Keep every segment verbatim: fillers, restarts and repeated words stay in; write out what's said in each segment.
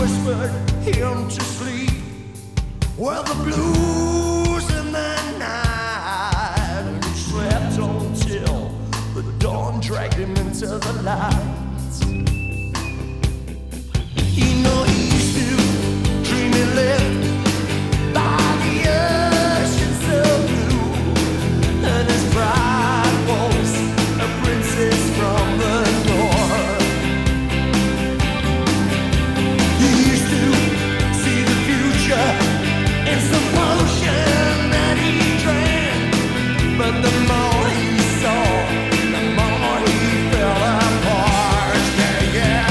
whispered him to sleep. Well, the blues in the night, and he slept until the dawn dragged him into the light. You know he used to dream he lived by the ocean so blue, and his bride was a princess from the north. He used to see the future in some potion that he drank, but the more he saw, the more he fell apart. Yeah, yeah.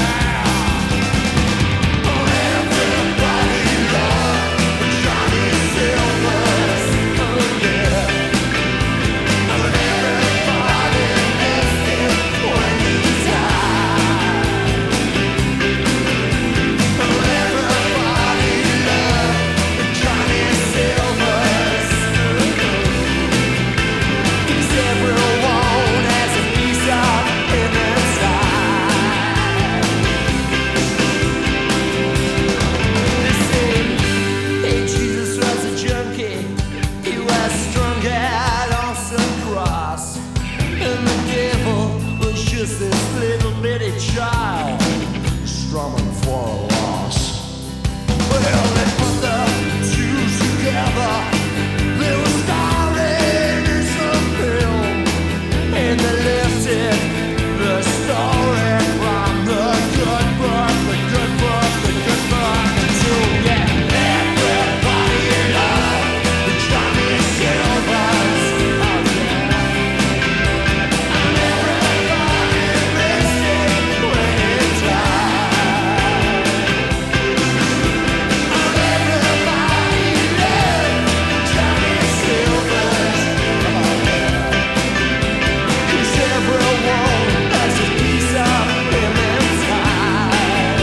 Oh, everybody loved Johnny Silver's. Oh, yeah. Oh, everybody missed him when he died. Oh, everybody loved Johnny Silver's. 'Cause everyone has a piece of him inside. They say, hey, Jesus was a junkie. He was strung out on some cross, and the devil was just this little bitty child strumming for a loss. Well, they put the two together. They were starring in some film, and they lifted the story from the good book, the good book, the good book. So yeah, everybody loved Johnny Silver's. Oh yeah, and everybody missed him when he died. And everybody loved Johnny Silver's. Oh yeah, 'cause everyone has a piece of him inside.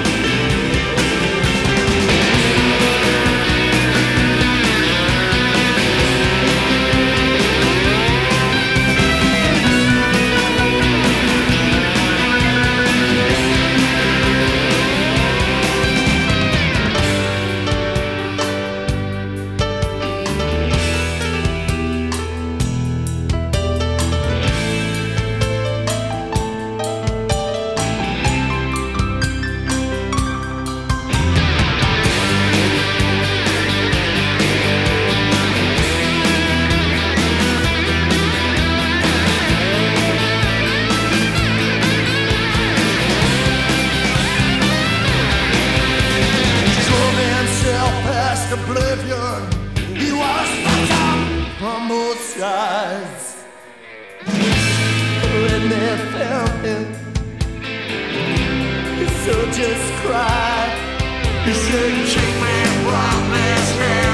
Drove himself past oblivion. He was fucked up on both sides. When they found him, his soldiers cried. He said, "Keep me from this